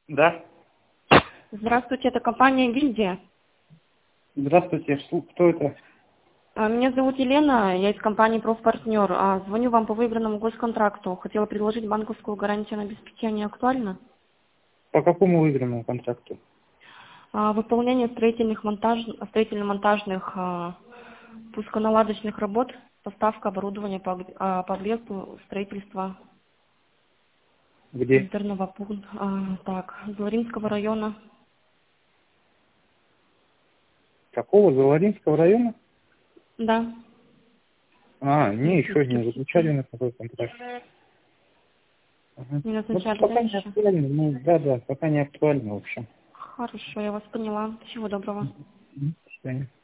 Да. Здравствуйте, это компания «Гильдия». Здравствуйте. Кто это? Меня зовут Елена, я из компании «Профпартнер». Звоню вам по выигранному госконтракту. Хотела предложить банковскую гарантию на обеспечение. Актуально? По какому выигранному контракту? Выполнение строительно-монтажных пусконаладочных работ, поставка оборудования по объекту строительства Где? интерного пункта. Золотинского района. Какого? Золотинского района? Да. Не, еще не заключали на такой контракт. Ага. Не Ну, назначали, да, пока не еще? актуально. Да, пока не актуально, в общем. Хорошо, я вас поняла. Всего доброго. До свидания.